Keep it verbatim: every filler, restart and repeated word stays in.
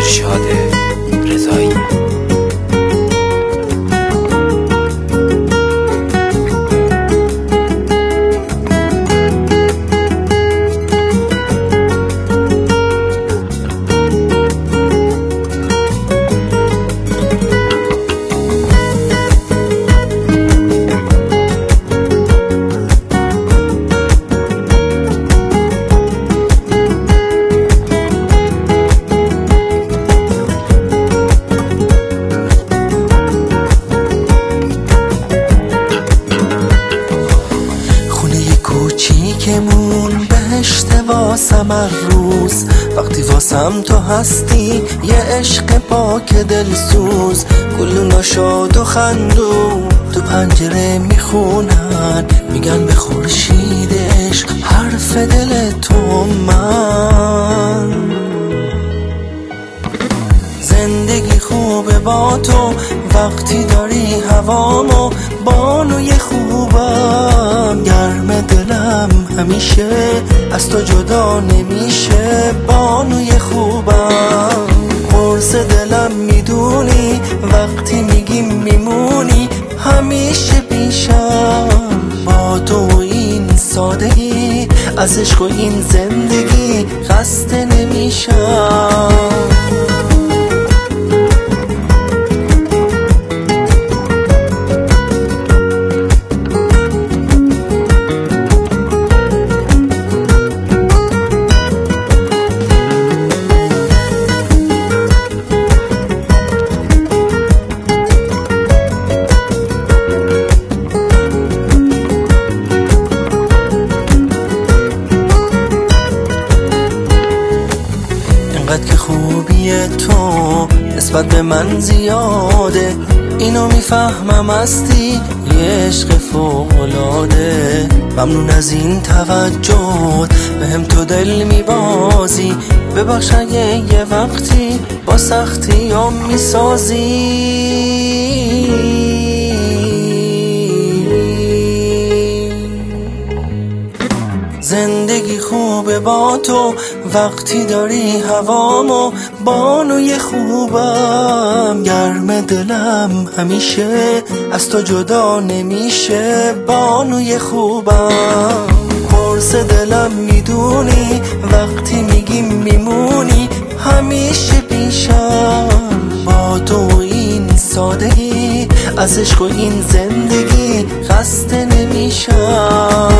ارشاد رضایی. کوچیکمون بهشت واسم هر روز، وقتی واسم تو هستی یه عشق پاک دلسوز. گلونا شاد و خندو تو پنجره میخونن، میگن به خورشید عشق حرف دل تو. من زندگی خوبه با تو وقتی داری هوامو، بانوی خوبم گرم دلم همیشه از تو جدا نمیشه. بانوی خوبم قرص دلم میدونی، وقتی میگیم میمونی همیشه پیشم. با تو این سادگی از عشق و این زندگی خسته نمیشم. اینقدر که خوبی تو نسبت به من زیاده، اینو میفهمم هستی یه عشق فوق‌العاده. ممنون از این توجهت بهم تو دل میبازی، ببخش اگه یه وقتی با سختی هم میسازی. زندگی خوبه با تو وقتی داری هوامو، بانوی خوبم گرم دلم همیشه از تو جدا نمیشه. بانوی خوبم قرص دلم میدونی، وقتی میگیم میمونی همیشه پیشم. با تو این سادگی از عشق و این زندگی خسته نمیشم.